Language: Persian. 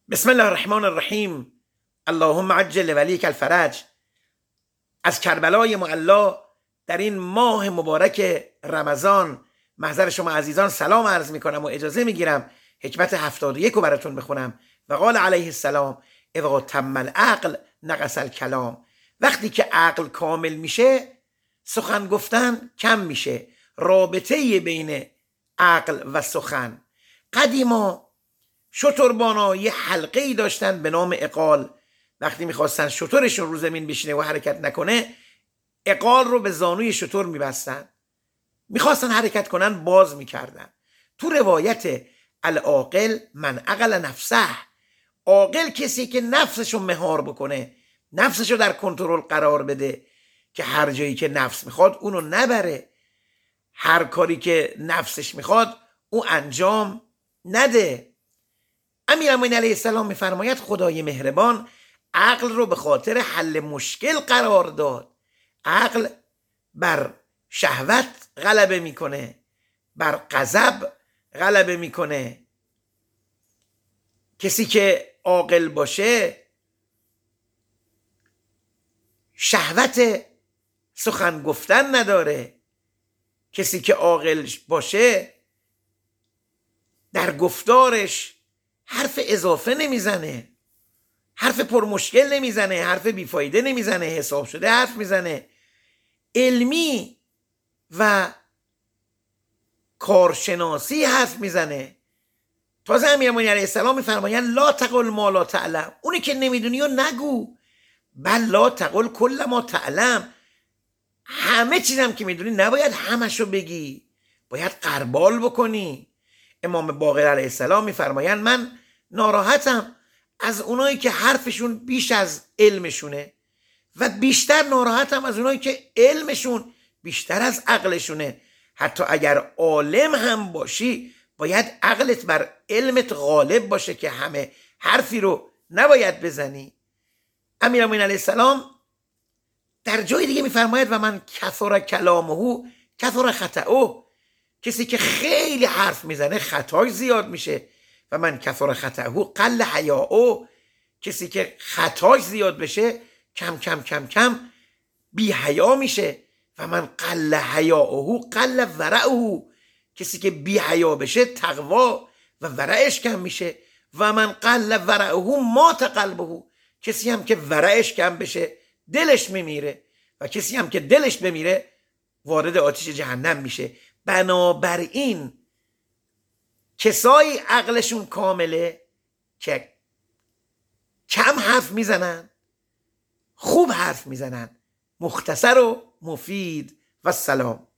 بسم الله الرحمن الرحیم. اللهم عجل ولیک الفرج. از کربلای معلا در این ماه مبارک رمضان محضر شما عزیزان سلام عرض می کنم و اجازه می گیرم حکمت 71 رو براتون بخونم. و قال علیه السلام اذا تم العقل نقص الکلام. وقتی که عقل کامل میشه سخن گفتن کم میشه. رابطه بین عقل و سخن. قدیما شتربانا یه حلقه ای داشتن به نام عقال. وقتی میخواستن شترشون رو زمین بشینه و حرکت نکنه عقال رو به زانوی شتر میبستن، میخواستن حرکت کنن باز میکردن. تو روایت العاقل من عقل نفسه، عاقل کسی که نفسشو مهار بکنه، نفسشو در کنترل قرار بده که هر جایی که نفس میخواد اونو نبره، هر کاری که نفسش میخواد او انجام نده. امیرالمومنین علیه السلام میفرماید خدای مهربان عقل رو به خاطر حل مشکل قرار داد. عقل بر شهوت غلبه میکنه، بر غضب غلبه میکنه. کسی که عاقل باشه شهوت سخن گفتن نداره. کسی که عاقل باشه در گفتارش حرف اضافه نمیزنه، حرف پر مشکل نمیزنه، حرف بیفایده نمیزنه، حساب شده حرف میزنه، علمی و کارشناسی حرف میزنه. تازه امیرالمومنین علیه السلام میفرمایند لا تقل ما لا تعلم. اونی که نمیدونی و نگو، بل لا تقل کل ما تعلم. همه چیزم که میدونی نباید همشو بگی، باید قربال بکنی. امام باقر علیه السلام میفرمایند من ناراحتم از اونایی که حرفشون بیش از علمشونه و بیشتر ناراحتم از اونایی که علمشون بیشتر از عقلشونه. حتی اگر عالم هم باشی باید عقلت بر علمت غالب باشه که همه حرفی رو نباید بزنی. امیرالمومنین علیه السلام در جای دیگه میفرماید و من کثر کلامه کثر خطأه. کسی که خیلی حرف میزنه خطاش زیاد میشه. و من کثر خطأه قل حیاءه. کسی که خطاش زیاد بشه کم کم کم کم بی حیا میشه. و من قل حیاءه قل ورعه. کسی که بی حیا بشه تقوا و ورعش کم میشه. و من قل ورعه مات قلبه. کسی هم که ورعش کم بشه دلش میمیره و کسی هم که دلش بمیره وارد آتش جهنم میشه. بنابراین کسایی عقلشون کامله که کم حرف میزنن، خوب حرف میزنن، مختصر و مفید. و سلام.